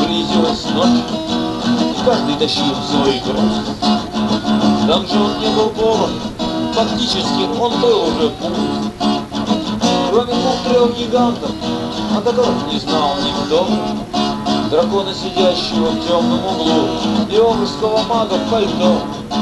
близилась ночь, и каждый тащил свой груз. Там же он не был голод, фактически он был уже пуст. Кроме 2-3 гигантов, о которых не знал никто, дракона, сидящего в темном углу, и обрусского мага в пальто.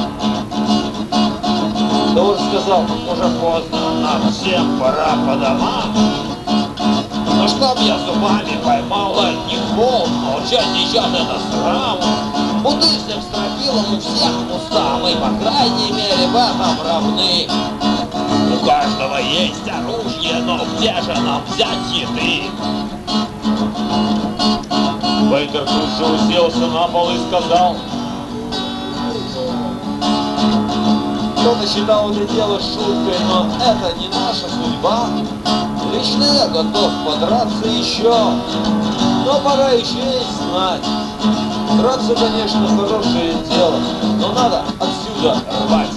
Тор сказал: уже поздно, нам всем пора по домам. Но чтоб я зубами поймал от них волн, молчать сейчас это срам. Буддистым стропилам у всех пуста, мы, по крайней мере, в этом равны. У каждого есть оружие, но где же нам взять еды? Вейдер тут же уселся на пол и сказал: кто-то считал это дело шуткой, но это не наша судьба. Лично я готов подраться еще, но пора и честь знать. Драться, конечно, хорошее дело, но надо отсюда рвать.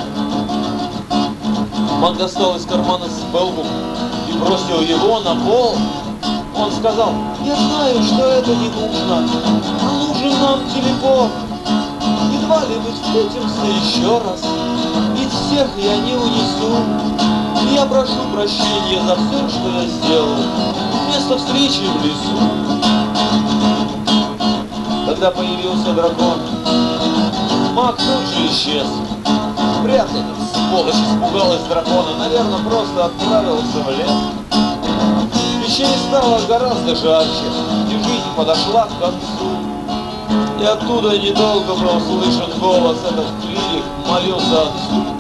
Маг достал из кармана спелбук и бросил его на пол. Он сказал: я знаю, что это не нужно, но нужен нам телепорт. Едва ли мы встретимся еще раз, ведь всех я не унесу. И я прошу прощения за все, что я сделал, вместо встречи в лесу. Когда появился дракон, маг тут же исчез. Вряд ли этот сволочь испугалась дракона, наверное, просто отправился в лес. Пещере стало гораздо жарче, и жизнь подошла к концу. И оттуда недолго был слышен голос, этот клирик молился отцу.